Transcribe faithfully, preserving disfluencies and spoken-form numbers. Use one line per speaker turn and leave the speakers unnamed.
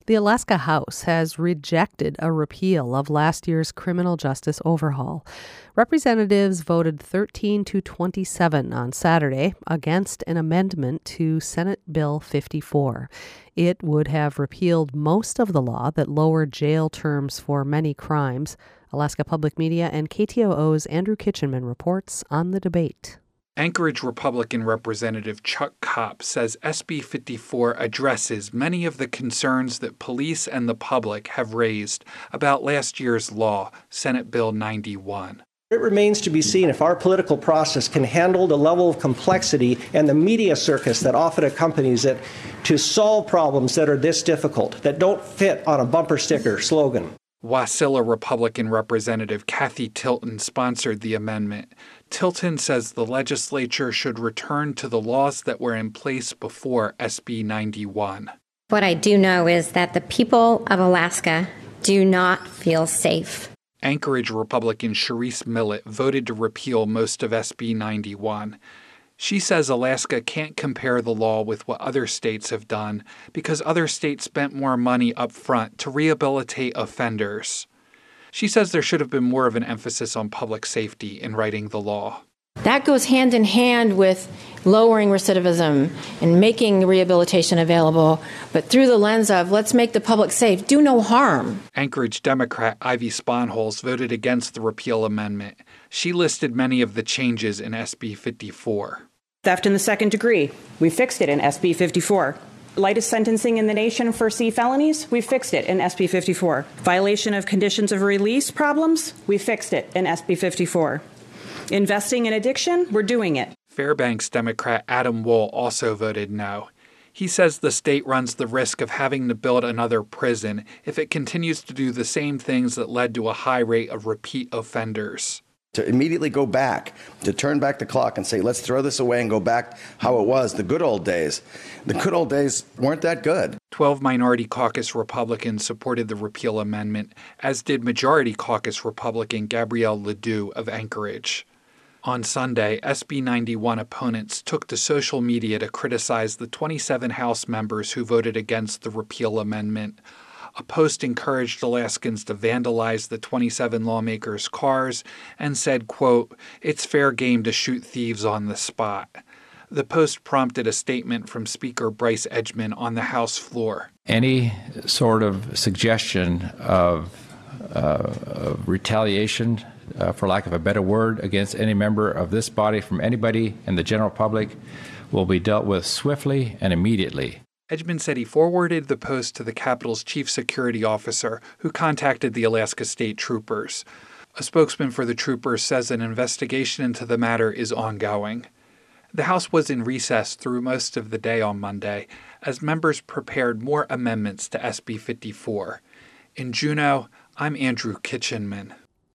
The Alaska House has rejected a repeal of last year's criminal justice overhaul. Representatives voted thirteen to twenty-seven on Saturday against an amendment to Senate Bill fifty-four. It would have repealed most of the law that lowered jail terms for many crimes. Alaska Public Media and K T O O's Andrew Kitchenman reports on the debate.
Anchorage Republican Representative Chuck Kopp says S B fifty-four addresses many of the concerns that police and the public have raised about last year's law, Senate Bill ninety-one.
It remains to be seen if our political process can handle the level of complexity and the media circus that often accompanies it to solve problems that are this difficult, that don't fit on a bumper sticker slogan.
Wasilla Republican Representative Kathy Tilton sponsored the amendment. Tilton says the legislature should return to the laws that were in place before S B ninety-one.
What I do know is that the people of Alaska do not feel safe.
Anchorage Republican Sharice Millett voted to repeal most of S B ninety-one. She says Alaska can't compare the law with what other states have done because other states spent more money up front to rehabilitate offenders. She says there should have been more of an emphasis on public safety in writing the law.
That goes hand in hand with lowering recidivism and making rehabilitation available, but through the lens of let's make the public safe, do no harm.
Anchorage Democrat Ivy Sponholz voted against the repeal amendment. She listed many of the changes in S B fifty-four.
Theft in the second degree, we fixed it in S B fifty-four. Lightest sentencing in the nation for C felonies, we fixed it in S B fifty-four. Violation of conditions of release problems, we fixed it in S B fifty-four. Investing in addiction, we're doing it.
Fairbanks Democrat Adam Wohl also voted no. He says the state runs the risk of having to build another prison if it continues to do the same things that led to a high rate of repeat offenders.
To immediately go back, to turn back the clock and say, let's throw this away and go back how it was, the good old days. The good old days weren't that good.
Twelve Minority Caucus Republicans supported the repeal amendment, as did Majority Caucus Republican Gabrielle Ledoux of Anchorage. On Sunday, S B ninety-one opponents took to social media to criticize the twenty-seven House members who voted against the repeal amendment. A post encouraged Alaskans to vandalize the twenty-seven lawmakers' cars and said, quote, "It's fair game to shoot thieves on the spot." The post prompted a statement from Speaker Bryce Edgman on the House floor.
Any sort of suggestion of, uh, of retaliation, uh, for lack of a better word, against any member of this body from anybody in the general public will be dealt with swiftly and immediately.
Edgman said he forwarded the post to the Capitol's chief security officer, who contacted the Alaska State Troopers. A spokesman for the troopers says an investigation into the matter is ongoing. The House was in recess through most of the day on Monday, as members prepared more amendments to S B fifty-four. In Juneau, I'm Andrew Kitchenman.